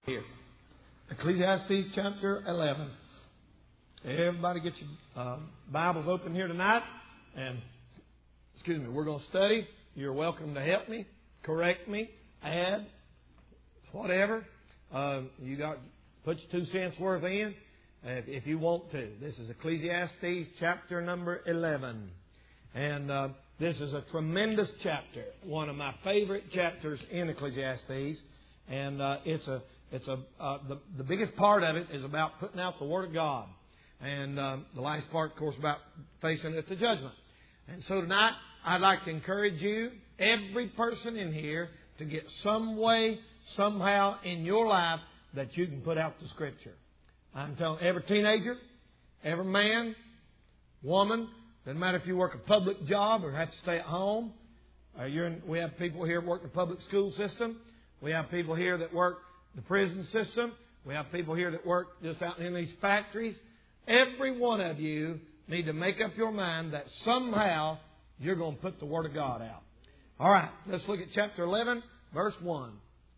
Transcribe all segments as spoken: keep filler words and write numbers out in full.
Here, Ecclesiastes chapter eleven. Everybody get your uh, Bibles open here tonight, and excuse me, we're going to study. You're welcome to help me, correct me, add, whatever. Uh, you got put your two cents worth in if, if you want to. This is Ecclesiastes chapter number eleven, and uh, this is a tremendous chapter, one of my favorite chapters in Ecclesiastes, and uh, it's a It's a uh, the the biggest part of it is about putting out the Word of God, and uh, the last part, of course, about facing it to judgment. And so tonight, I'd like to encourage you, every person in here, to get some way, somehow in your life that you can put out the Scripture. I'm telling every teenager, every man, woman, doesn't matter if you work a public job or have to stay at home. Uh, you're in, we have people here that work in the public school system. We have people here that work the prison system. We have people here that work just out in these factories. Every one of you need to make up your mind that somehow you're going to put the Word of God out. All right, let's look at chapter eleven, verse one.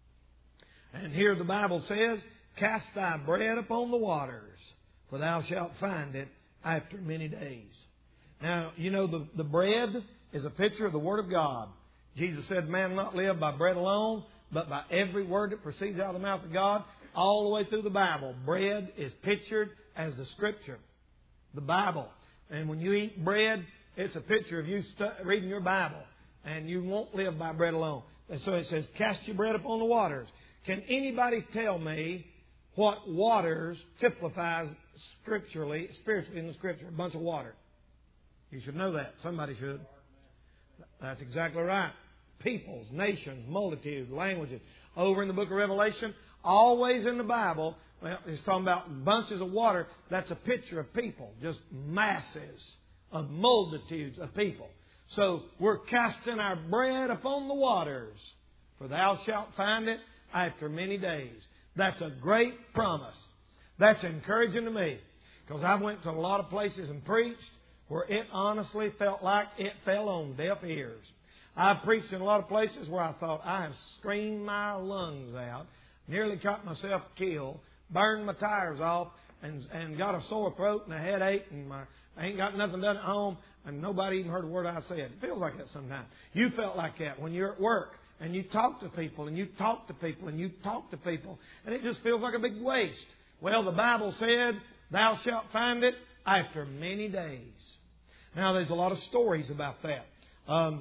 And here the Bible says, "Cast thy bread upon the waters, for thou shalt find it after many days." Now, you know, the, the bread is a picture of the Word of God. Jesus said, "Man will not live by bread alone, but by every word that proceeds out of the mouth of God." All the way through the Bible, bread is pictured as the Scripture, the Bible. And when you eat bread, it's a picture of you stu- reading your Bible. And you won't live by bread alone. And so it says, "Cast your bread upon the waters." Can anybody tell me what waters typifies scripturally, spiritually in the Scripture? A bunch of water. You should know that. Somebody should. That's exactly right. Peoples, nations, multitudes, languages. Over in the book of Revelation, always in the Bible, well, it's talking about bunches of water. That's a picture of people, just masses of multitudes of people. So we're casting our bread upon the waters, for thou shalt find it after many days. That's a great promise. That's encouraging to me, because I went to a lot of places and preached where it honestly felt like it fell on deaf ears. I've preached in a lot of places where I thought I have screamed my lungs out, nearly got myself killed, burned my tires off, and and got a sore throat and a headache, and my, I ain't got nothing done at home, and nobody even heard a word I said. It feels like that sometimes. You felt like that when you're at work, and you talk to people, and you talk to people, and you talk to people, and it just feels like a big waste. Well, the Bible said, "Thou shalt find it after many days." Now, there's a lot of stories about that. Um,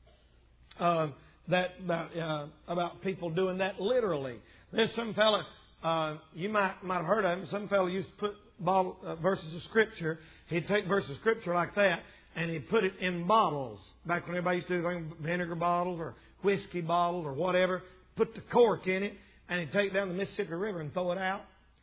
Uh, that about uh, about people doing that literally. There's some fella uh, you might might have heard of him. Some fella used to put bottle uh, verses of Scripture. He'd take verses of Scripture like that and he'd put it in bottles. Back when everybody used to do like vinegar bottles or whiskey bottles or whatever, put the cork in it, and he'd take it down the Mississippi River and throw it out.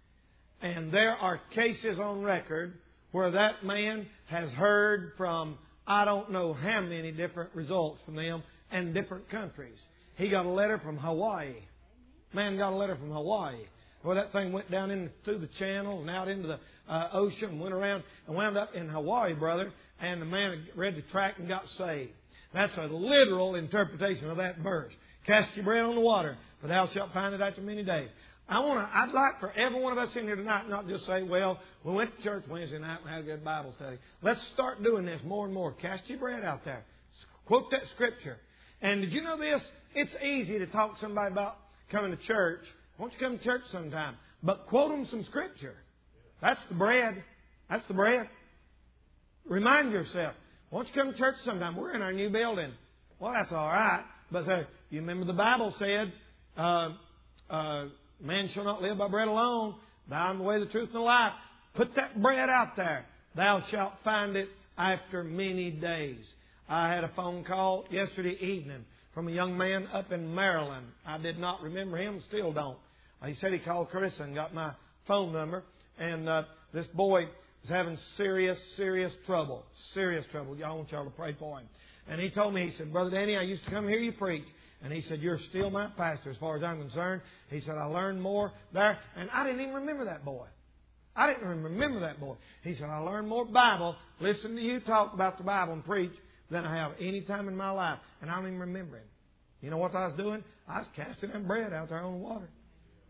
And there are cases on record where that man has heard from I don't know how many different results from them. And different countries. He got a letter from Hawaii. Man got a letter from Hawaii. Well, that thing went down in through the channel and out into the uh, ocean and went around and wound up in Hawaii, brother. And the man read the tract and got saved. That's a literal interpretation of that verse. "Cast your bread on the water, for thou shalt find it after many days." I want to. I'd like for every one of us in here tonight not just say, "Well, we went to church Wednesday night and had a good Bible study." Let's start doing this more and more. Cast your bread out there. Quote that Scripture. And did you know this? It's easy to talk to somebody about coming to church. Why don't you come to church sometime? But quote them some Scripture. That's the bread. That's the bread. Remind yourself. Why don't you come to church sometime? We're in our new building. Well, that's all right. But uh, you remember the Bible said, uh, uh, "Man shall not live by bread alone. Thou art the way, the truth, and the life." Put that bread out there. "Thou shalt find it after many days." I had a phone call yesterday evening from a young man up in Maryland. I did not remember him, still don't. He said he called Carissa and got my phone number. And uh, this boy is having serious, serious trouble. Serious trouble. Y'all want y'all to pray for him. And he told me, he said, "Brother Danny, I used to come hear you preach." And he said, "You're still my pastor as far as I'm concerned." He said, "I learned more there." And I didn't even remember that boy. I didn't even remember that boy. He said, "I learned more Bible, listen to you talk about the Bible and preach, than I have any time in my life." And I don't even remember him. You know what I was doing? I was casting that bread out there on the water.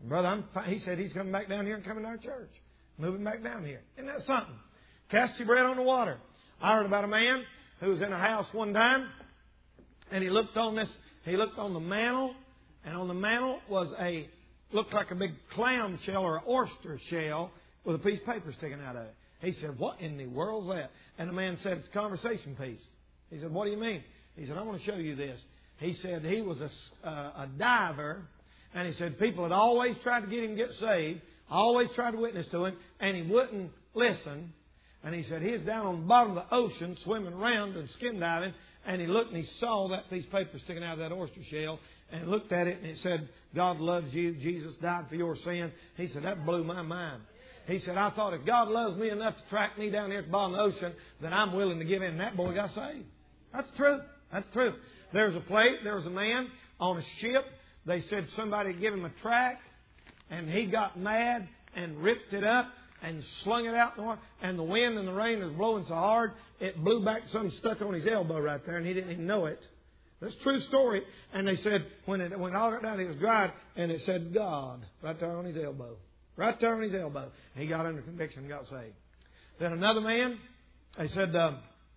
Brother, I'm fi-. He said he's coming back down here and coming to our church. Moving back down here. Isn't that something? Cast your bread on the water. I heard about a man who was in a house one time, and he looked on this, he looked on the mantle, and on the mantle was a, looked like a big clam shell or an oyster shell with a piece of paper sticking out of it. He said, what in the world's that? And the man said, it's a conversation piece. He said, what do you mean? He said, I want to show you this. He said he was a, uh, a diver, and he said people had always tried to get him to get saved, always tried to witness to him, and he wouldn't listen. And he said he was down on the bottom of the ocean swimming around and skin diving, and he looked and he saw that piece of paper sticking out of that oyster shell, and looked at it, and it said, God loves you, Jesus died for your sins. He said, that blew my mind. He said, I thought if God loves me enough to track me down here at the bottom of the ocean, then I'm willing to give in. And that boy got saved. That's true. That's true. There's a plate. There was a man on a ship. They said somebody gave him a track, and he got mad and ripped it up and slung it out in the water. And the wind and the rain was blowing so hard, it blew back, something stuck on his elbow right there, and he didn't even know it. That's a true story. And they said when it, when it all got down, it was dried, and it said God right there on his elbow. Right there on his elbow. He got under conviction and got saved. Then another man, they said, uh,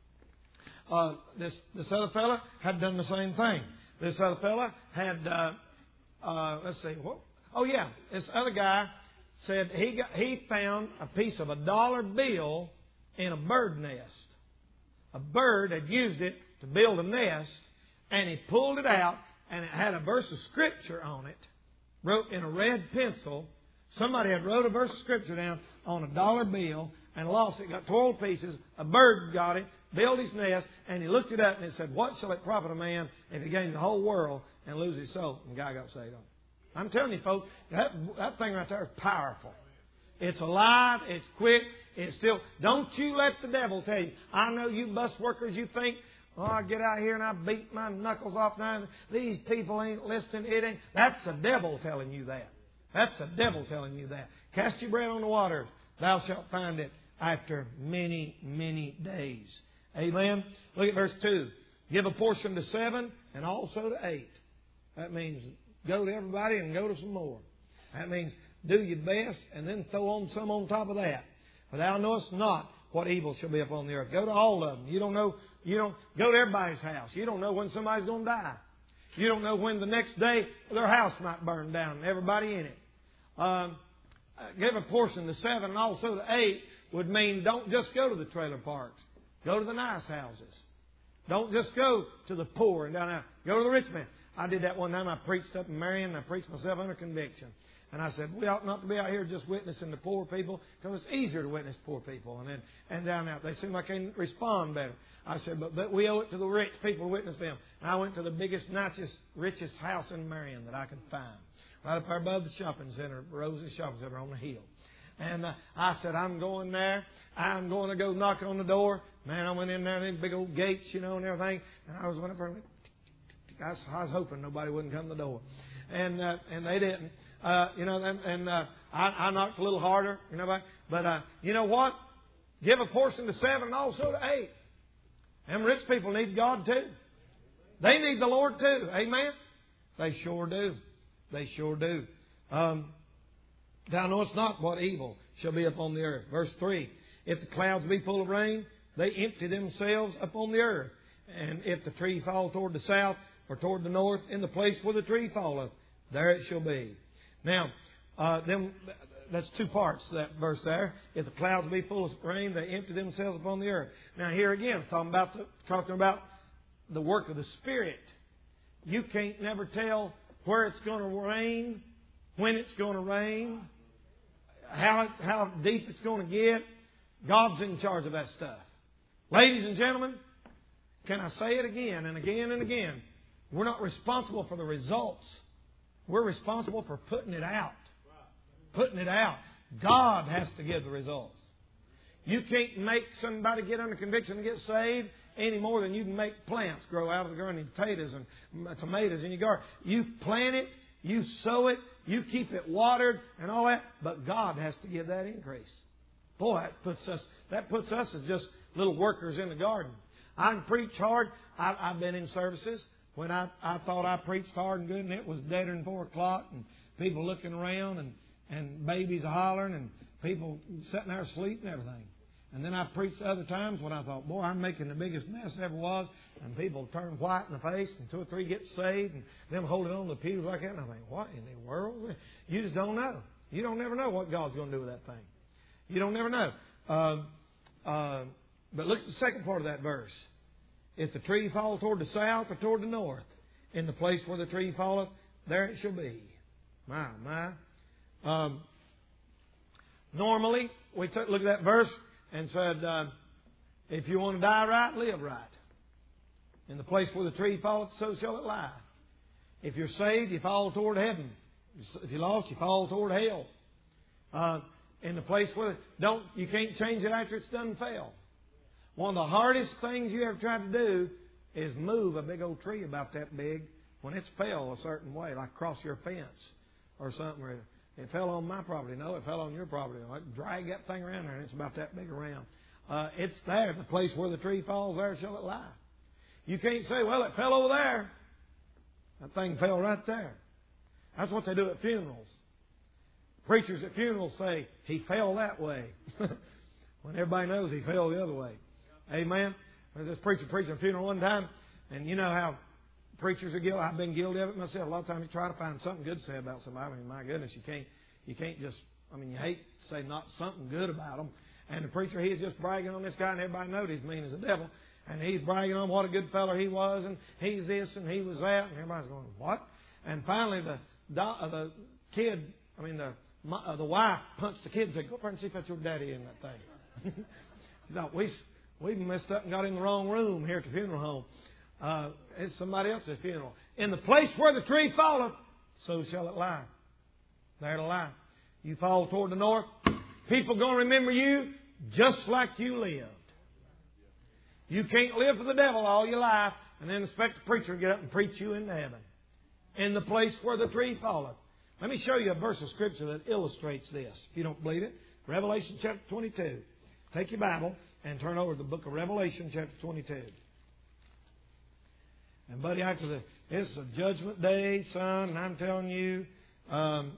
uh, this this other fella had done the same thing. This other fella had, uh, uh, let's see, what? Oh yeah, this other guy said he got, he found a piece of a dollar bill in a bird nest. A bird had used it to build a nest, and he pulled it out, and it had a verse of Scripture on it, wrote in a red pencil. Somebody had wrote a verse of Scripture down on a dollar bill and lost it, got twelve pieces. A bird got it, built his nest, and he looked it up and it said, what shall it profit a man if he gains the whole world and loses his soul? And the guy got saved on it. I'm telling you, folks, that, that thing right there is powerful. It's alive, it's quick, it's still... Don't you let the devil tell you. I know you bus workers, you think, oh, I get out here and I beat my knuckles off now. These people ain't listening. It ain't. That's the devil telling you that. That's the devil telling you that. Cast your bread on the waters. Thou shalt find it after many, many days. Amen. Look at verse two. Give a portion to seven and also to eight. That means go to everybody and go to some more. That means do your best and then throw on some on top of that. For thou knowest not what evil shall be upon the earth. Go to all of them. You don't know. You don't go to everybody's house. You don't know when somebody's going to die. You don't know when the next day their house might burn down and everybody in it. Um, give a portion to seven and also to eight would mean don't just go to the trailer parks. Go to the nice houses. Don't just go to the poor and down there. Go to the rich man. I did that one time. I preached up in Marion and I preached myself under conviction. And I said, we ought not to be out here just witnessing to poor people because it's easier to witness poor people. And then and down there, they seem like they respond better. I said, but, but we owe it to the rich people to witness them. And I went to the biggest, nicest, richest house in Marion that I could find. Right up there above the shopping center, Rose's Shopping Center on the hill. And uh, I said, I'm going there. I'm going to go knock on the door. Man, I went in there, and big old gates, you know, and everything. And I was went up there. I was, I was hoping nobody wouldn't come to the door. And uh, and they didn't. Uh, you know, and, and uh, I, I knocked a little harder, you know. But uh, you know what? Give a portion to seven and also to eight. Them rich people need God too. They need the Lord too. Amen? They sure do. They sure do. Um, Thou knowest not what evil shall be upon the earth. Verse three. If the clouds be full of rain, they empty themselves upon the earth. And if the tree fall toward the south or toward the north, in the place where the tree falleth, there it shall be. Now, uh, then that's two parts, that verse there. If the clouds be full of rain, they empty themselves upon the earth. Now here again, it's talking about the, talking about the work of the Spirit. You can't never tell where it's going to rain, when it's going to rain, how it, how deep it's going to get. God's in charge of that stuff. Ladies and gentlemen, can I say it again and again and again? We're not responsible for the results. We're responsible for putting it out. Putting it out. God has to give the results. You can't make somebody get under conviction and get saved any more than you can make plants grow out of the ground, and potatoes and tomatoes in your garden. You plant it, you sow it, you keep it watered and all that, but God has to give that increase. Boy, that puts us that puts us as just little workers in the garden. I can preach hard. I, I've been in services when I, I thought I preached hard and good, and it was deader than four o'clock, and people looking around and, and babies hollering and people sitting there asleep and everything. And then I preached other times when I thought, boy, I'm making the biggest mess there ever was. And people turn white in the face and two or three get saved and them holding on to the pews like that. And I think, what in the world? You just don't know. You don't never know what God's going to do with that thing. You don't never know. Uh, uh, but look at the second part of that verse. If the tree fall toward the south or toward the north, in the place where the tree falleth, there it shall be. My, my. Um, normally, we took look at that verse and said, uh, if you want to die right, live right. In the place where the tree falleth, so shall it lie. If you're saved, you fall toward heaven. If you're lost, you fall toward hell. Uh, in the place where don't you can't change it after it's done and fell. One of the hardest things you ever tried to do is move a big old tree about that big when it's fell a certain way, like across your fence or something. Or it fell on my property. No, it fell on your property. I drag that thing around there, and it's about that big around. Uh, it's there. The place where the tree falls, there shall it lie. You can't say, well, it fell over there. That thing fell right there. That's what they do at funerals. Preachers at funerals say, he fell that way. When everybody knows he fell the other way. Amen. There was this preacher preaching a funeral one time, and you know how preachers are guilty. I've been guilty of it myself. A lot of times you try to find something good to say about somebody. I mean, my goodness, you can't, you can't just, I mean, you hate to say not something good about them. And the preacher, he is just bragging on this guy, and everybody knows he's mean as the devil. And he's bragging on what a good fellow he was, and he's this, and he was that, and everybody's going, what? And finally, the uh, the kid, I mean, the uh, the wife punched the kid and said, go up there and see if that's your daddy in that thing. She thought, we, we messed up and got in the wrong room here at the funeral home. Uh, it's somebody else's funeral. In the place where the tree falleth, so shall it lie. There it'll lie. You fall toward the north, people going to remember you just like you lived. You can't live for the devil all your life and then expect the preacher to get up and preach you into heaven. In the place where the tree falleth. Let me show you a verse of Scripture that illustrates this. If you don't believe it, Revelation chapter twenty-two. Take your Bible and turn over to the book of Revelation chapter twenty-two. And buddy, after the it's a judgment day, son, and I'm telling you, um,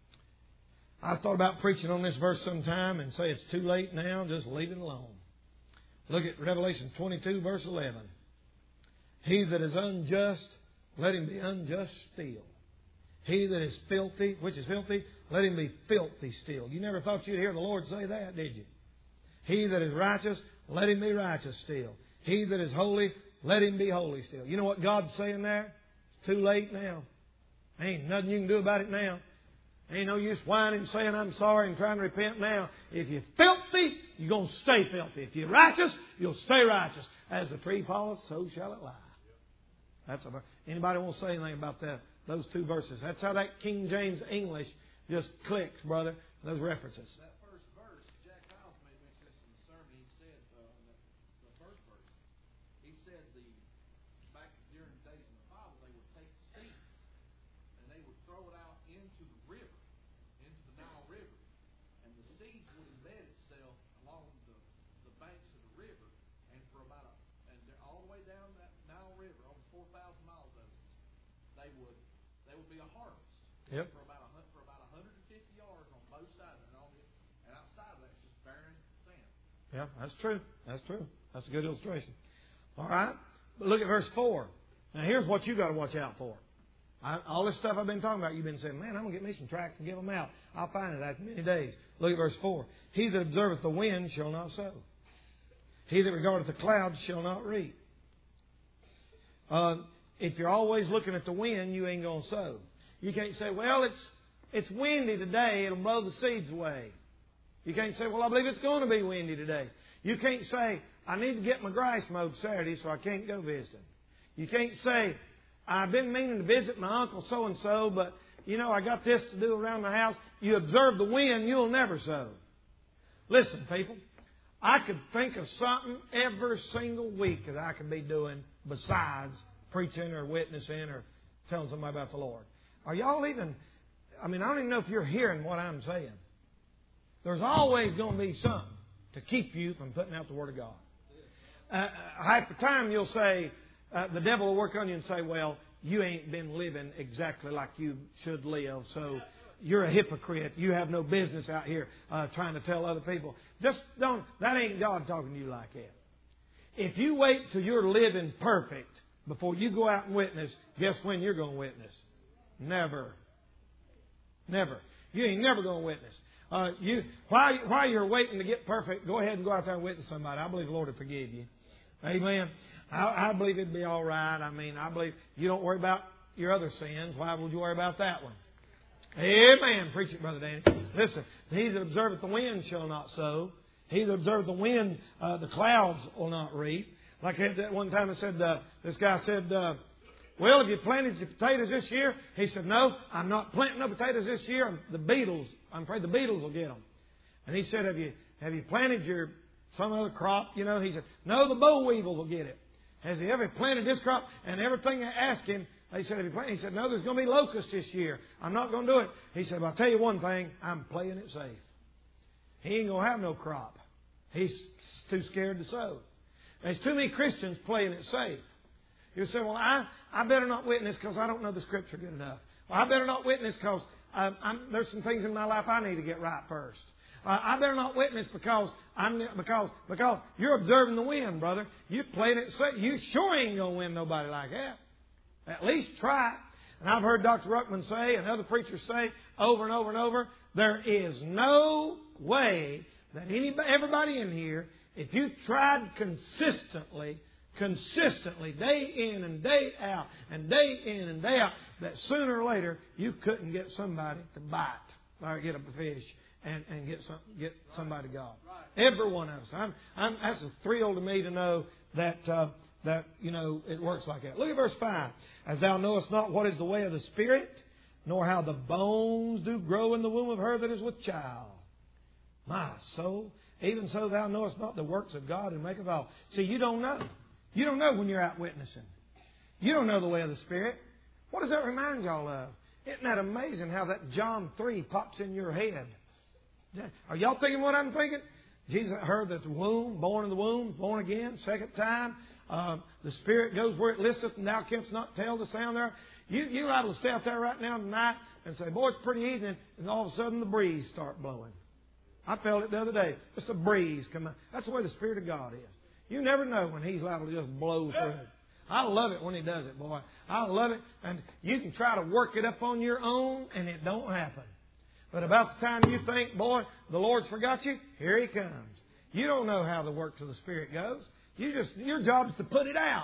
I thought about preaching on this verse sometime and say it's too late now, just leave it alone. Look at Revelation twenty-two, verse eleven. He that is unjust, let him be unjust still. He that is filthy, which is filthy, let him be filthy still. You never thought you'd hear the Lord say that, did you? He that is righteous, let him be righteous still. He that is holy, let him be holy still. You know what God's saying there? It's too late now. Ain't nothing you can do about it now. Ain't no use whining, saying I'm sorry and trying to repent now. If you're filthy, you're going to stay filthy. If you're righteous, you'll stay righteous. As the tree falleth, so shall it lie. That's a, anybody want to say anything about that? Those two verses. That's how that King James English just clicks, brother. Those references. That first verse, Jack Hyles made mention this in the sermon. He said, uh, the, the first verse, he said the back during the days in the Bible, they would take seeds and they would throw it out into the river, into the Nile River, and the seeds would embed itself along the, the banks of the river, and for about a, and all the way down that Nile River, over four thousand miles of it, they would. There would be a harvest. Yep. For about a, for about one hundred fifty yards on both sides, and on the, and outside of that is just barren sand. Yeah, that's true. That's true. That's a good illustration. All right, but look at verse four. Now here's what you got to watch out for. I, all this stuff I've been talking about, you've been saying, "Man, I'm gonna get me some tracts and give them out. I'll find it after many days." Look at verse four. He that observeth the wind shall not sow. He that regardeth the clouds shall not reap. Uh, If you're always looking at the wind, you ain't going to sow. You can't say, well, it's it's windy today. It'll blow the seeds away. You can't say, well, I believe it's going to be windy today. You can't say, I need to get my grass mowed Saturday, so I can't go visiting. You can't say, I've been meaning to visit my uncle so-and-so, but, you know, I got this to do around the house. You observe the wind, you'll never sow. Listen, people, I could think of something every single week that I could be doing besides preaching or witnessing or telling somebody about the Lord. Are y'all even, I mean, I don't even know if you're hearing what I'm saying. There's always going to be something to keep you from putting out the Word of God. Uh, half the time you'll say, uh, the devil will work on you and say, well, you ain't been living exactly like you should live. So you're a hypocrite. You have no business out here uh, trying to tell other people. Just don't. That ain't God talking to you like that. If you wait till you're living perfect before you go out and witness, guess when you're going to witness? Never. Never. You ain't never going to witness. Uh, you while while you're waiting to get perfect, go ahead and go out there and witness somebody. I believe the Lord will forgive you. Amen. I, I believe it'd be all right. I mean, I believe you don't worry about your other sins. Why would you worry about that one? Amen. Preach it, Brother Danny. Listen, he that observeth the wind shall not sow. He that observeth the wind, uh, the clouds will not reap. Like I had that one time, I said, uh, this guy said, uh, well, have you planted your potatoes this year? He said, no, I'm not planting no potatoes this year. The beetles, I'm afraid the beetles will get them. And he said, have you have you planted your some other crop? You know, he said, no, the boll weevils will get it. Has he ever planted this crop? And everything I asked him, they said, have you planted? He said, no, there's going to be locusts this year. I'm not going to do it. He said, well, I'll tell you one thing, I'm playing it safe. He ain't going to have no crop. He's too scared to sow. There's too many Christians playing it safe. You say, well, I, I better not witness because I don't know the Scripture good enough. Well, I better not witness because um, I'm, there's some things in my life I need to get right first. Uh, I better not witness because I'm because because you're observing the wind, brother. You played it safe. You sure ain't gonna win nobody like that. At least try. And I've heard Doctor Ruckman say and other preachers say over and over and over, there is no way that anybody, everybody in here, if you tried consistently, consistently, day in and day out, and day in and day out, that sooner or later you couldn't get somebody to bite or get a fish and, and get some, get somebody to God. Every one of us. I'm, I'm, that's a thrill to me to know that uh, that you know it works like that. Look at verse five. As thou knowest not what is the way of the Spirit, nor how the bones do grow in the womb of her that is with child. My soul, even so thou knowest not the works of God who maketh all. See, you don't know. You don't know when you're out witnessing. You don't know the way of the Spirit. What does that remind y'all of? Isn't that amazing how that John three pops in your head? Are y'all thinking what I'm thinking? Jesus heard that the womb, born in the womb, born again, second time. Uh, the Spirit goes where it listeth, and thou canst not tell the sound there. You, you're liable to stay out there right now tonight and say, boy, it's pretty evening, and all of a sudden the breeze start blowing. I felt it the other day. Just a breeze come out. That's the way the Spirit of God is. You never know when He's liable to just blow through. I love it when He does it, boy. I love it. And you can try to work it up on your own, and it don't happen. But about the time you think, boy, the Lord's forgot you, here He comes. You don't know how the works of the Spirit goes. You just your job is to put it out.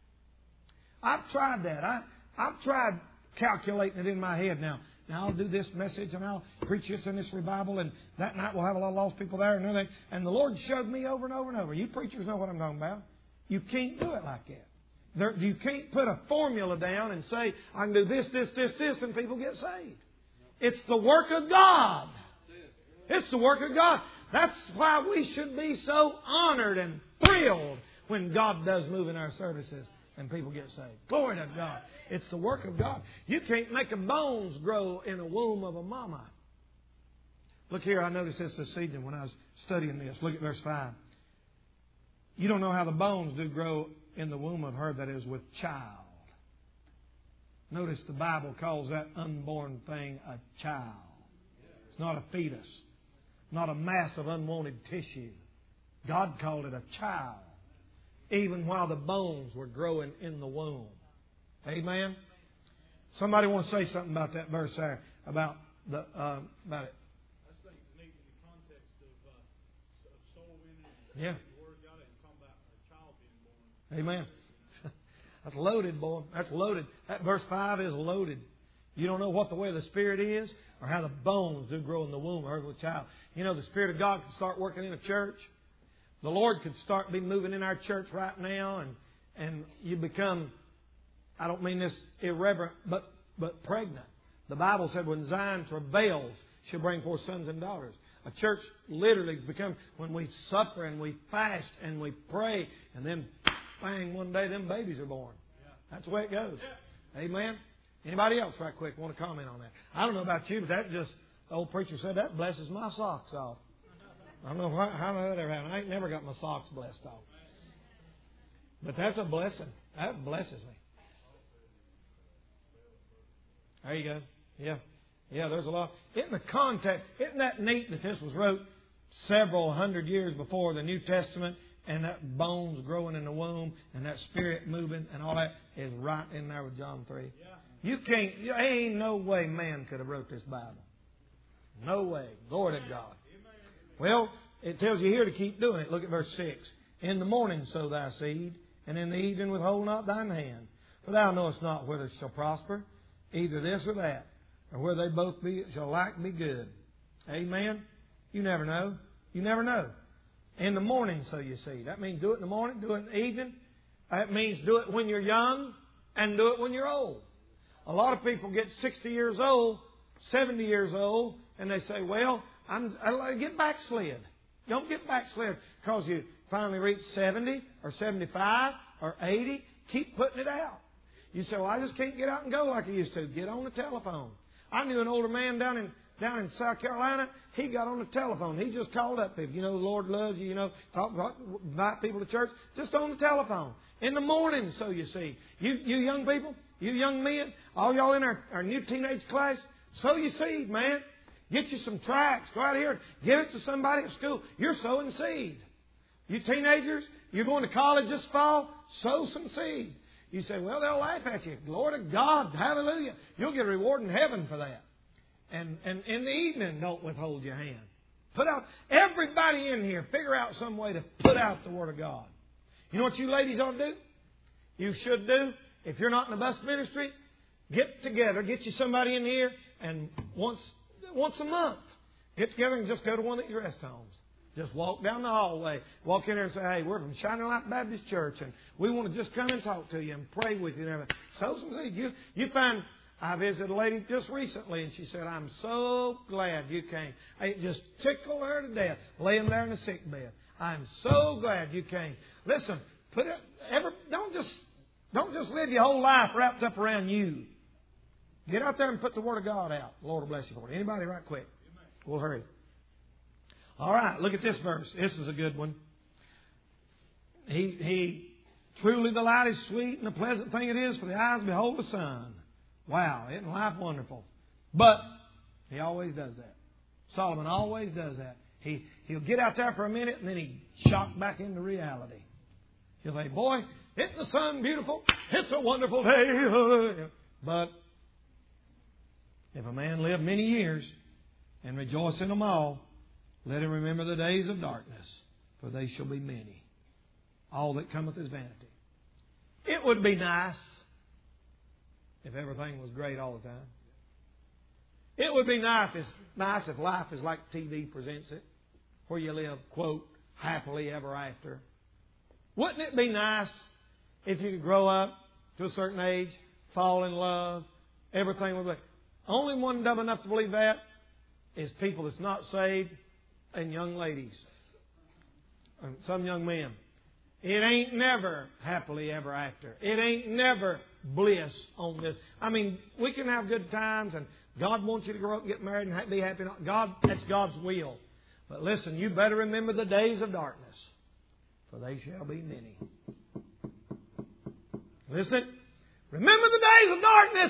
I've tried that. I I've tried calculating it in my head now. Now I'll do this message and I'll preach this in this revival, and that night we'll have a lot of lost people there and everything. And the Lord showed me over and over and over. You preachers know what I'm talking about. You can't do it like that. There, you can't put a formula down and say, I can do this, this, this, this, and people get saved. It's the work of God. It's the work of God. That's why we should be so honored and thrilled when God does move in our services and people get saved. Glory to God. It's the work of God. You can't make a bones grow in a womb of a mama. Look here, I noticed this this evening when I was studying this. Look at verse five. You don't know how the bones do grow in the womb of her that is with child. Notice the Bible calls that unborn thing a child. It's not a fetus. Not a mass of unwanted tissue. God called it a child. Even while the bones were growing in the womb. Amen? Somebody want to say something about that verse there? About the uh, about it. I think the need in the context of, uh, of soul winning. Yeah. The Word of God is talking about a child being born. Amen. That's loaded, boy. That's loaded. That verse five is loaded. You don't know what the way of the Spirit is or how the bones do grow in the womb of her with child. You know, the Spirit of God can start working in a church. The Lord could start be moving in our church right now, and and you become, I don't mean this irreverent, but but pregnant. The Bible said when Zion travails, she'll bring forth sons and daughters. A church literally becomes when we suffer and we fast and we pray, and then bang, one day them babies are born. That's the way it goes. Amen. Anybody else, right quick, want to comment on that? I don't know about you, but that just the old preacher said that blesses my socks off. I don't know how, how that ever happened. I ain't never got my socks blessed off. But that's a blessing. That blesses me. There you go. Yeah. Yeah, there's a lot. In the context, isn't that neat that this was wrote several hundred years before the New Testament, and that bones growing in the womb and that spirit moving and all that is right in there with John three. Yeah. You can't, there ain't no way man could have wrote this Bible. No way. Glory to God. Well, it tells you here to keep doing it. Look at verse six. In the morning sow thy seed, and in the evening withhold not thine hand. For thou knowest not whether it shall prosper, either this or that, or whether they both be shall like be good. Amen? You never know. You never know. In the morning sow your seed. That means do it in the morning, do it in the evening. That means do it when you're young and do it when you're old. A lot of people get sixty years old, seventy years old, and they say, well, I'm, I get backslid. Don't get backslid because you finally reach seventy or seventy-five or eighty. Keep putting it out. You say, well, I just can't get out and go like I used to. Get on the telephone. I knew an older man down in down in South Carolina. He got on the telephone. He just called up people. You know, the Lord loves you. You know, talk, talk, invite people to church. Just on the telephone. In the morning, so you see. You you young people, you young men, all y'all in our, our new teenage class, sow your seed, man. Get you some tracts. Go out here and give it to somebody at school. You're sowing seed. You teenagers, you're going to college this fall, sow some seed. You say, well, they'll laugh at you. Glory to God. Hallelujah. You'll get a reward in heaven for that. And, and in the evening, don't withhold your hand. Put out, everybody in here, figure out some way to put out the Word of God. You know what you ladies ought to do? You should do. If you're not in the bus ministry, get together, get you somebody in here, and once once a month, get together and just go to one of these rest homes. Just walk down the hallway. Walk in there and say, hey, we're from Shining Light Baptist Church, and we want to just come and talk to you and pray with you and everything. Sow some seed. You, you find, I visited a lady just recently, and she said, I'm so glad you came. It just tickled her to death, laying there in the sick bed. I'm so glad you came. Listen, put it, ever, don't just don't just live your whole life wrapped up around you. Get out there and put the Word of God out. The Lord will bless you for it. Anybody right quick? We'll hurry. All right, look at this verse. This is a good one. He, he truly the light is sweet and a pleasant thing it is for the eyes to behold the sun. Wow, isn't life wonderful? But he always does that. Solomon always does that. He, he'll get out there for a minute and then he shocks back into reality. He'll say, boy, isn't the sun beautiful? It's a wonderful day. But if a man live many years and rejoice in them all, let him remember the days of darkness, for they shall be many. All that cometh is vanity. It would be nice if everything was great all the time. It would be nice if, nice if life is like T V presents it, where you live, quote, happily ever after. Wouldn't it be nice if you could grow up to a certain age, fall in love, everything would be... Only one dumb enough to believe that is people that's not saved and young ladies. And some young men. It ain't never happily ever after. It ain't never bliss on this. I mean, we can have good times and God wants you to grow up and get married and be happy. God, that's God's will. But listen, you better remember the days of darkness, for they shall be many. Listen, remember the days of darkness.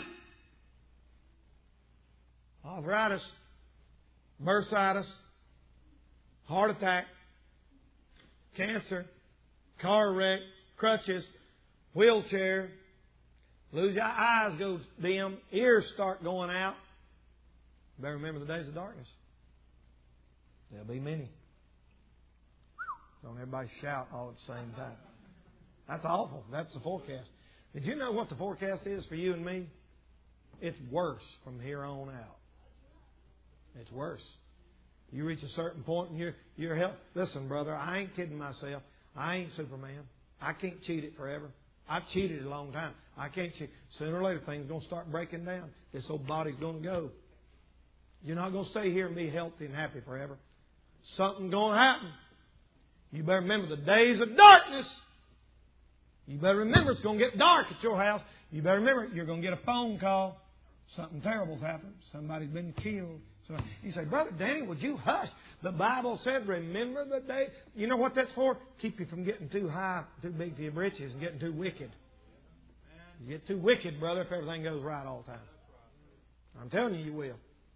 Arthritis, bursitis, heart attack, cancer, car wreck, crutches, wheelchair, lose your eyes go dim, ears start going out. Better remember the days of darkness. There'll be many. Don't everybody shout all at the same time. That's awful. That's the forecast. Did you know what the forecast is for you and me? It's worse from here on out. It's worse. You reach a certain point and you're, you're help. Listen, brother, I ain't kidding myself. I ain't Superman. I can't cheat it forever. I've cheated a long time. I can't cheat. Sooner or later, things are going to start breaking down. This old body's going to go. You're not going to stay here and be healthy and happy forever. Something's going to happen. You better remember the days of darkness. You better remember it's going to get dark at your house. You better remember you're going to get a phone call. Something terrible's happened. Somebody's been killed. So you say, Brother Danny, would you hush? The Bible said, remember the day. You know what that's for? Keep you from getting too high, too big to your britches and getting too wicked. You get too wicked, brother, if everything goes right all the time. I'm telling you, you will.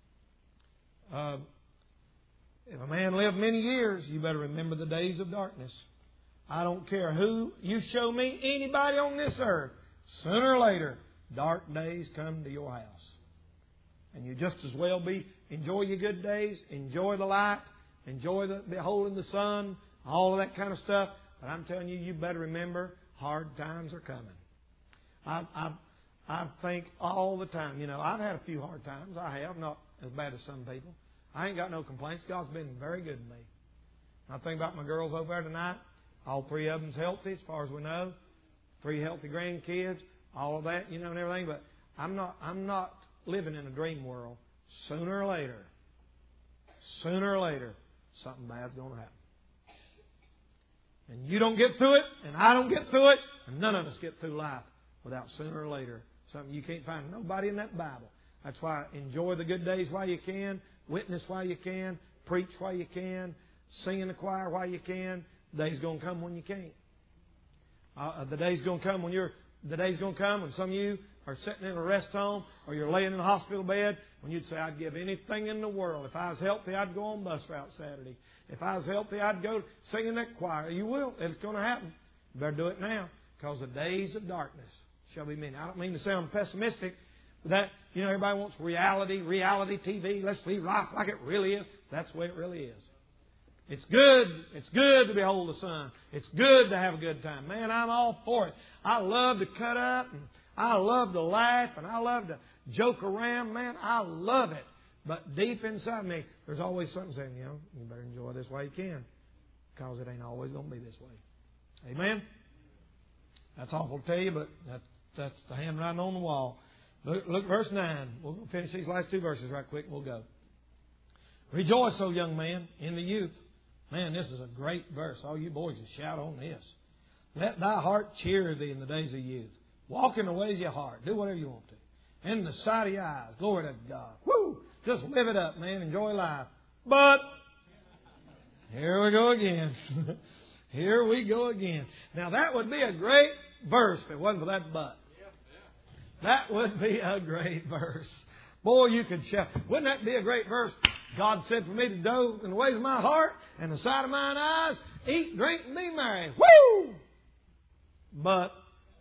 Uh, if a man lived many years, you better remember the days of darkness. I don't care who you show me, anybody on this earth, sooner or later, dark days come to your house. And you just as well be, enjoy your good days, enjoy the light, enjoy the beholding the sun, all of that kind of stuff. But I'm telling you, you better remember, hard times are coming. I, I, I think all the time, you know, I've had a few hard times. I have, not as bad as some people. I ain't got no complaints. God's been very good to me. I think about my girls over there tonight. All three of them's healthy, as far as we know. Three healthy grandkids, all of that, you know, and everything. But I'm not, I'm not living in a dream world. Sooner or later, sooner or later, something bad's going to happen. And you don't get through it, and I don't get through it, and none of us get through life without sooner or later something you can't find nobody in that Bible. That's why enjoy the good days while you can, witness while you can, preach while you can, sing in the choir while you can. The day's going to come when you can't. Uh, the day's going to come when you're. The day's going to come when some of you are sitting in a rest home or you're laying in a hospital bed when you'd say, "I'd give anything in the world. If I was healthy, I'd go on bus route Saturday. If I was healthy, I'd go sing in that choir." You will. It's going to happen. You better do it now, because the days of darkness shall be many. I don't mean to sound pessimistic. That, you know, everybody wants reality, reality T V. Let's leave life like it really is. That's the way it really is. It's good. It's good to behold the sun. It's good to have a good time. Man, I'm all for it. I love to cut up, and I love to laugh, and I love to joke around. Man, I love it. But deep inside me, there's always something saying, you know, you better enjoy this while you can, because it ain't always going to be this way. Amen? That's awful to tell you, but that, that's the handwriting on the wall. Look, look verse nine. We'll finish these last two verses right quick and we'll go. Rejoice, O young man, in the youth. Man, this is a great verse. All you boys just shout on this. Let thy heart cheer thee in the days of youth. Walk in the ways of your heart. Do whatever you want to. In the sight of your eyes. Glory to God. Woo! Just live it up, man. Enjoy life. But, here we go again. Here we go again. Now that would be a great verse if it wasn't for that but. That would be a great verse. Boy, you could shout. Wouldn't that be a great verse? God said for me to go in the ways of my heart and the sight of mine eyes, eat, drink, and be merry. Woo! But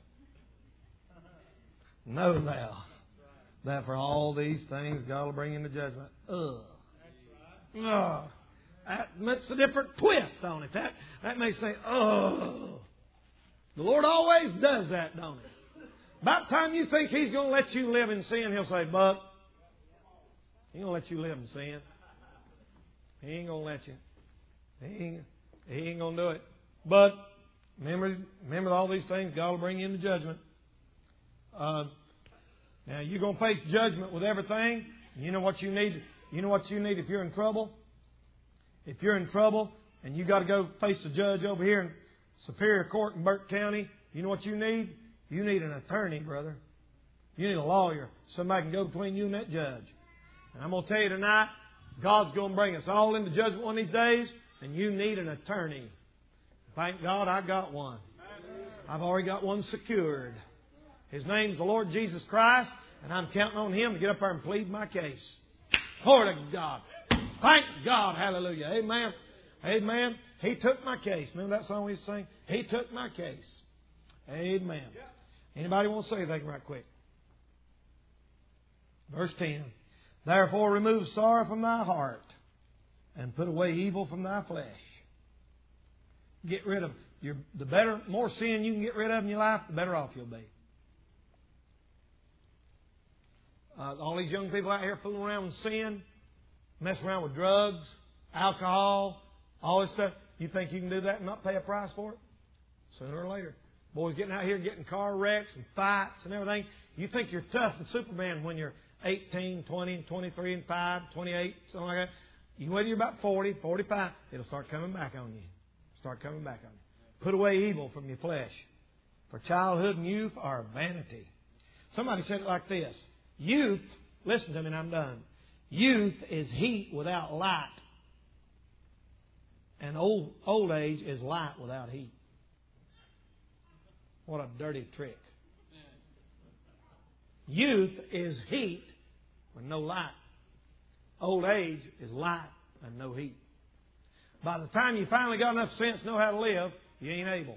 know thou that for all these things God will bring into judgment. Ugh. Ugh. That makes a different twist on it. That, that may say, oh. The Lord always does that, don't He? About the time you think He's going to let you live in sin, He'll say, but He ain't going to let you live in sin. He ain't going to let you. He ain't, he ain't going to do it. But remember, remember all these things, God will bring you into judgment. Uh, now, you're going to face judgment with everything. You know what you need? You know what you need if you're in trouble? If you're in trouble and you got to go face the judge over here in Superior Court in Burke County, you know what you need? You need an attorney, brother. You need a lawyer. Somebody can go between you and that judge. And I'm going to tell you tonight, God's going to bring us all into judgment one of these days, and you need an attorney. Thank God I got one. I've already got one secured. His name's the Lord Jesus Christ, and I'm counting on Him to get up there and plead my case. Glory to God. Thank God. Hallelujah. Amen. Amen. He took my case. Remember that song we used to sing? He took my case. Amen. Anybody want to say anything right quick? Verse ten. Therefore remove sorrow from thy heart and put away evil from thy flesh. Get rid of your the better, more sin you can get rid of in your life, the better off you'll be. Uh, all these young people out here fooling around with sin, messing around with drugs, alcohol, all this stuff. You think you can do that and not pay a price for it? Sooner or later. Boys getting out here getting car wrecks and fights and everything. You think you're tough and Superman when you're eighteen, twenty, twenty-three, and five, twenty-eight, something like that. You wait till you're about forty, forty-five, it'll start coming back on you. Start coming back on you. Put away evil from your flesh. For childhood and youth are vanity. Somebody said it like this. Youth, listen to me and I'm done. Youth is heat without light. And old, old age is light without heat. What a dirty trick. Youth is heat with no light. Old age is light and no heat. By the time you finally got enough sense to know how to live, you ain't able.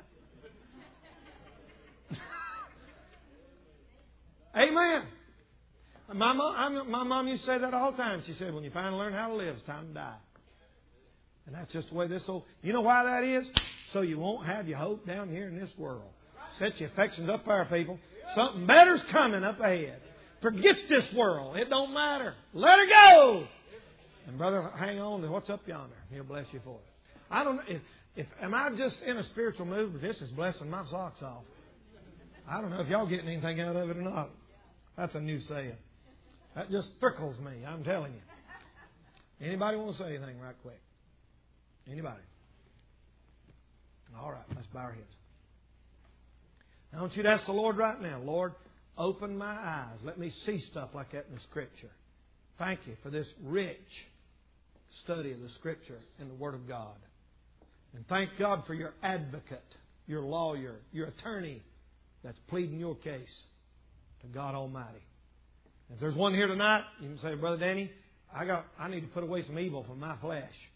Amen. My mom, my mom used to say that all the time. She said, when you finally learn how to live, it's time to die. And that's just the way this old... You know why that is? So you won't have your hope down here in this world. Set your affections up there, people. Something better's coming up ahead. Forget this world. It don't matter. Let her go. And brother, hang on to what's up yonder. He'll bless you for it. I don't know if, if am I just in a spiritual mood, but this is blessing my socks off. I don't know if y'all getting anything out of it or not. That's a new saying. That just thrickles me, I'm telling you. Anybody want to say anything right quick? Anybody? All right, let's bow our heads. I want you to ask the Lord right now, Lord, open my eyes. Let me see stuff like that in the Scripture. Thank you for this rich study of the Scripture and the Word of God. And thank God for your advocate, your lawyer, your attorney that's pleading your case to God Almighty. If there's one here tonight, you can say, Brother Danny, I got I need to put away some evil from my flesh.